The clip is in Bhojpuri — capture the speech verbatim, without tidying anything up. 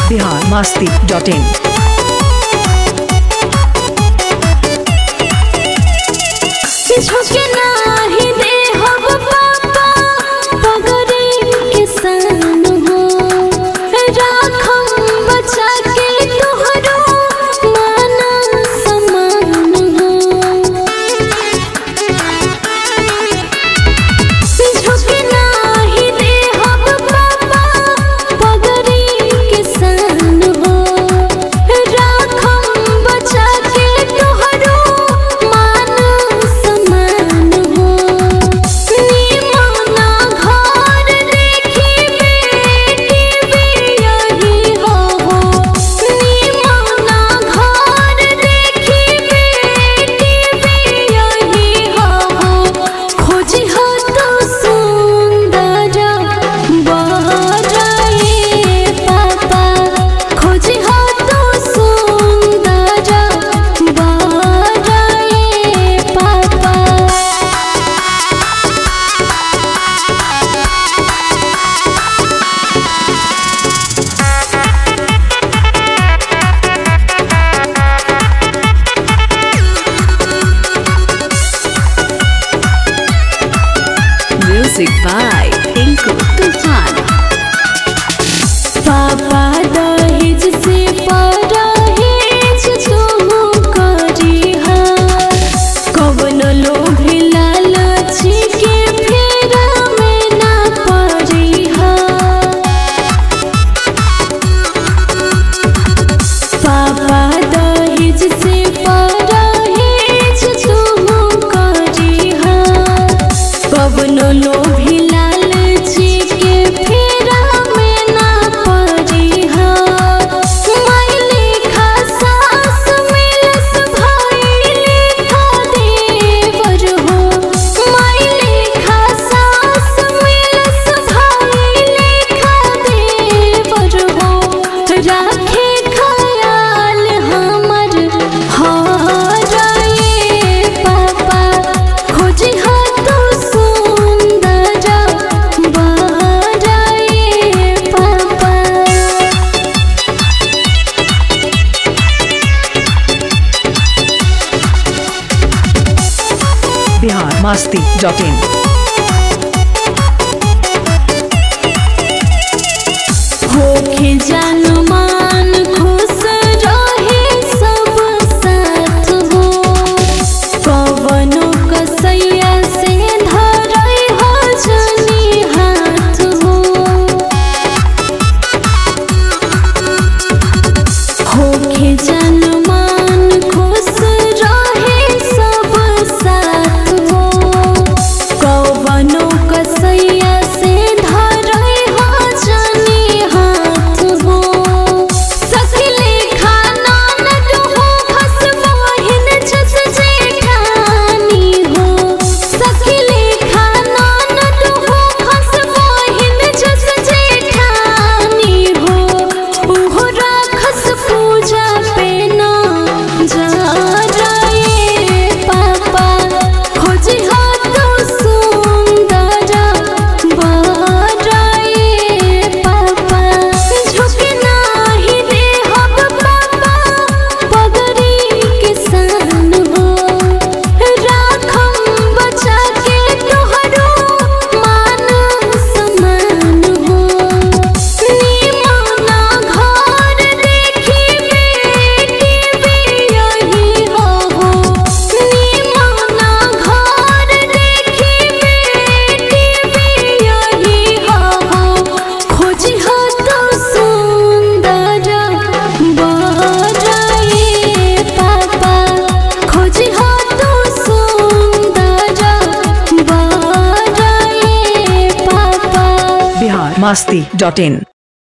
बिहार मस्ती डॉट इन। झुके नाही दे हब पापा पगरे के सन हो, राखम बचा के तोहरो मान सम्मान हो। झुके नाही दे हब पापा पगरे के सन हो, राखम बचा के तोहरो मान सम्मान हो। निमना घर देखी बेटी भी यही हो, निमना घर देखी बेटी भी यही हो। खोजी हो तो सुंदर बहराए पापा, खोजी हो तो सुंदर बहराए पापा। म्यूजिक बाय टिंकू तूफान। पापा दहेज से परहेज तुहू करिहा, कवनो लोभी लालची के फेरा में ना पड़िहा। पापा दहेज से परहेज तुहू करिहा, कवनो लोभी लालची के फेरा में ना पड़िहा। माई लेखा सास मिलस भाई लेखा देवर हो, माई लेखा सास मिलस भाई लेखा देवर हो। राखे ख्याल हमर हराए पापा, खोजी हो तो सुंदर बहराए पापा। Bihar Masti dot in. होखे जानमान खुश रहे सब साथ हो, कवनो कसैया से धरई हो जनी हाथ हो। होखे जानमान खुश रहे सब साथ हो, कवनो कसैया से धरई हो जनी हाथ हो। सखले खाना नट हो खस मोहिन जस जेठानी हो, सखले खाना नट हो खस मोहिन जस जेठानी हो। उहो राखस पूजा पे ना जा रहे पापा, खोजी हो तो सुंदर बहराए पापा। झुके नाही दे हब पापा पगरी के सन हो, राखम बचा के तोहरो मान सम्मान हो। निमना घर देखी बेटी भी यही हो, निमना घर देखी बेटी भी यही हो। खोजी हो तो सुंदर बहराए पापा, खोजी हो तो सुंदर बहराए पापा। बिहार मस्ती डॉट इन।